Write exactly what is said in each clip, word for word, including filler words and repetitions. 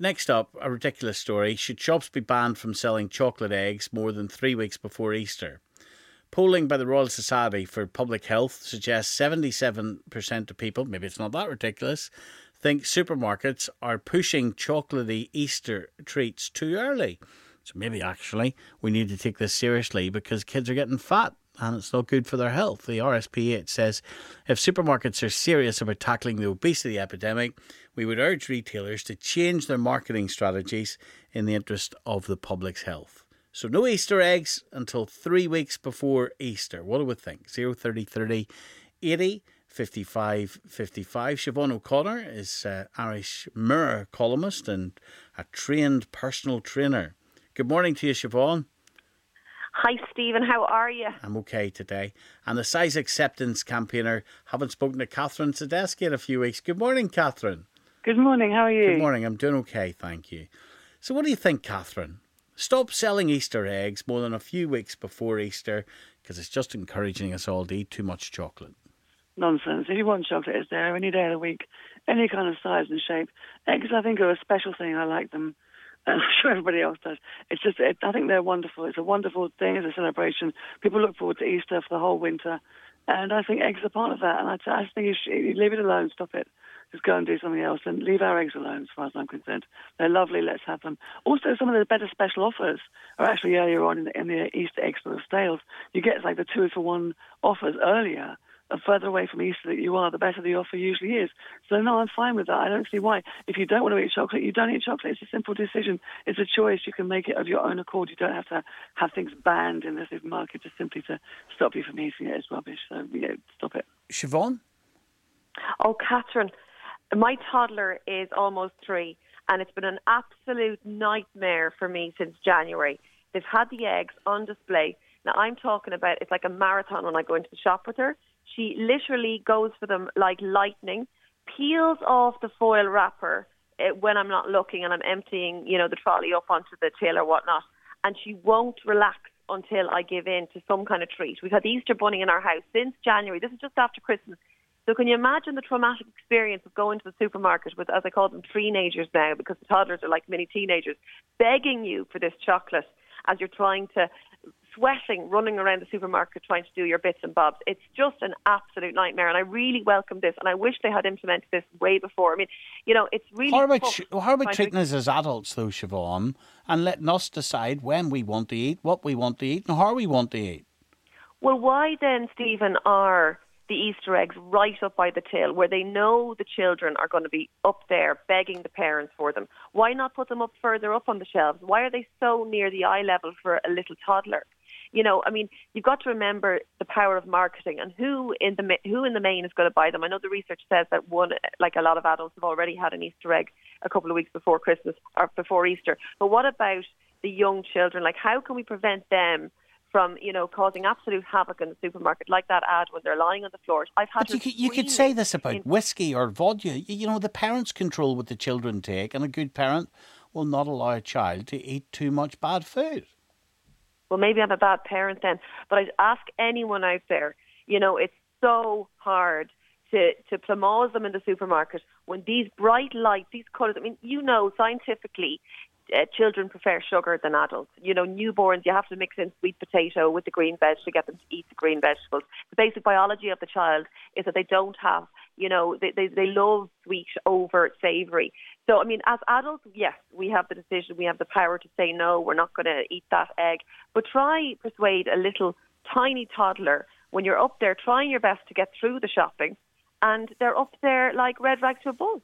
next up, a ridiculous story. Should shops be banned from selling chocolate eggs more than three weeks before Easter? Polling by the Royal Society for Public Health suggests seventy-seven percent of people, maybe it's not that ridiculous, think supermarkets are pushing chocolatey Easter treats too early. So maybe actually we need to take this seriously because kids are getting fat and it's not good for their health. The R S P H says if supermarkets are serious about tackling the obesity epidemic, we would urge retailers to change their marketing strategies in the interest of the public's health. So no Easter eggs until three weeks before Easter. What do we think? zero thirty thirty eighty fifty-five fifty-five. Siobhan O'Connor is an Irish Mirror columnist and a trained personal trainer. Good morning to you, Siobhan. Hi, Stephen. How are you? I'm okay today. And the size acceptance campaigner. Haven't spoken to Catherine Tedeschi in a few weeks. Good morning, Catherine. Good morning. How are you? Good morning. I'm doing okay, thank you. So what do you think, Catherine? Stop selling Easter eggs more than a few weeks before Easter because it's just encouraging us all to eat too much chocolate. Nonsense. If you want chocolate, it's there any day of the week, any kind of size and shape. Eggs, I think, are a special thing. I like them. And I'm sure everybody else does. It's just, it, I think they're wonderful. It's a wonderful thing. It's a celebration. People look forward to Easter for the whole winter. And I think eggs are part of that. And I, I just think you should you leave it alone. Stop it. Just go and do something else and leave our eggs alone as far as I'm concerned. They're lovely. Let's have them. Also, some of the better special offers are actually earlier on in the, in the Easter egg sort of sales. You get like the two for one offers earlier. The further away from Easter that you are, the better the offer usually is. So, no, I'm fine with that. I don't see why. If you don't want to eat chocolate, you don't eat chocolate. It's a simple decision. It's a choice. You can make it of your own accord. You don't have to have things banned in the supermarket just simply to stop you from eating it. It's rubbish. So, yeah, stop it. Siobhan? Oh, Catherine, my toddler is almost three, and it's been an absolute nightmare for me since January. They've had the eggs on display. Now, I'm talking about it's like a marathon when I go into the shop with her. She literally goes for them like lightning, peels off the foil wrapper uh, when I'm not looking and I'm emptying, you know, the trolley up onto the till or whatnot, and she won't relax until I give in to some kind of treat. We've had the Easter bunny in our house since January. This is just after Christmas. So can you imagine the traumatic experience of going to the supermarket with, as I call them, teenagers now, because the toddlers are like mini teenagers, begging you for this chocolate as you're trying to, sweating, running around the supermarket trying to do your bits and bobs. It's just an absolute nightmare, and I really welcome this, and I wish they had implemented this way before. I mean, you know, it's really How about, tough how about treating to... us as adults, though, Siobhan, and letting us decide when we want to eat, what we want to eat, and how we want to eat? Well, why then, Stephen, are the Easter eggs right up by the till where they know the children are going to be up there begging the parents for them? Why not put them up further up on the shelves? Why are they so near the eye level for a little toddler? You know, I mean, you've got to remember the power of marketing and who in the who in the main is going to buy them. I know the research says that one, like a lot of adults, have already had an Easter egg a couple of weeks before Christmas or before Easter. But what about the young children? Like, how can we prevent them from, you know, causing absolute havoc in the supermarket, like that ad when they're lying on the floor? I've had. But you could, you could say this about in... whiskey or vodka. You know, the parents control what the children take, and a good parent will not allow a child to eat too much bad food. Well, maybe I'm a bad parent then, but I'd ask anyone out there, you know, it's so hard to, to plumose them in the supermarket when these bright lights, these colours, I mean, you know, scientifically, uh, children prefer sugar than adults. You know, newborns, you have to mix in sweet potato with the green veg to get them to eat the green vegetables. The basic biology of the child is that they don't have, you know, they, they, they love sweet over savoury. So, I mean, as adults, yes, we have the decision, we have the power to say, no, we're not going to eat that egg. But try persuade a little tiny toddler when you're up there trying your best to get through the shopping, and they're up there like red rag to a bull.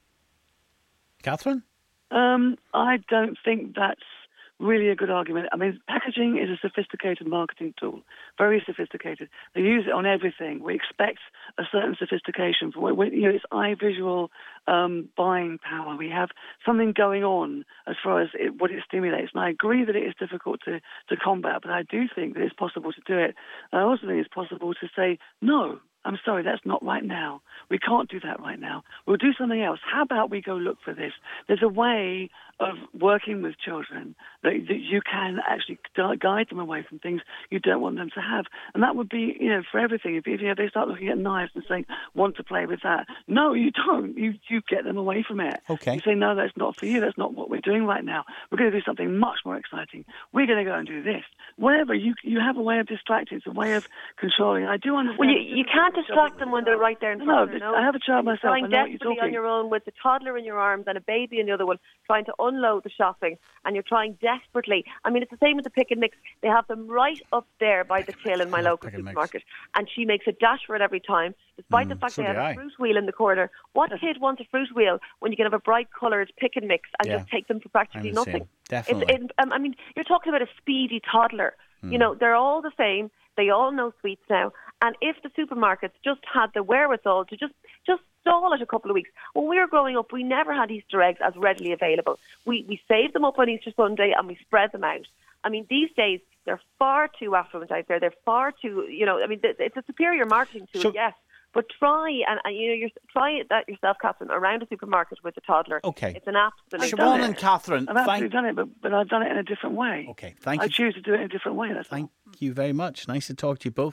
Catherine? Um, I don't think that's really a good argument. I mean, packaging is a sophisticated marketing tool, very sophisticated. They use it on everything. We expect a certain sophistication. For you know, it's eye visual um, buying power. We have something going on as far as it, what it stimulates. And I agree that it is difficult to, to combat, but I do think that it's possible to do it. I also think it's possible to say no. I'm sorry, that's not right now. We can't do that right now. We'll do something else. How about we go look for this? There's a way of working with children that, that you can actually guide them away from things you don't want them to have. And that would be, you know, for everything. If, if you know, they start looking at knives and saying, want to play with that. No, you don't. You you get them away from it. Okay. You say, no, that's not for you. That's not what we're doing right now. We're going to do something much more exciting. We're going to go and do this. Whatever. You you have a way of distracting. It's a way of controlling. I do understand. Well, you, you can't distract them when they're right there in front of you. No, I have a child myself. Trying I know what you're desperately talking. on your own with a toddler in your arms and a baby in the other one, trying to unload the shopping, and you're trying desperately. I mean, it's the same with the pick and mix. They have them right up there by the till in my local supermarket, and she makes a dash for it every time, despite mm, the fact so they have I. a fruit wheel in the corner. What kid wants a fruit wheel when you can have a bright coloured pick and mix and yeah. just take them for practically nothing? Same. Definitely. It's, it, um, I mean, you're talking about a speedy toddler. Mm. You know, they're all the same. They all know sweets now. And if the supermarkets just had the wherewithal to just, just stall it a couple of weeks. When we were growing up, we never had Easter eggs as readily available. We we saved them up on Easter Sunday and we spread them out. I mean, these days, they're far too affluent out there. They're far too, you know, I mean, it's a superior marketing tool, so, yes. But try and, and you know, you're, try that yourself, Catherine, around a supermarket with a toddler. Okay. It's an absolute. Siobhan and Catherine, I've absolutely thank... done it, but, but I've done it in a different way. Okay, thank I you. I choose to do it in a different way. That's thank all. you very much. Nice to talk to you both.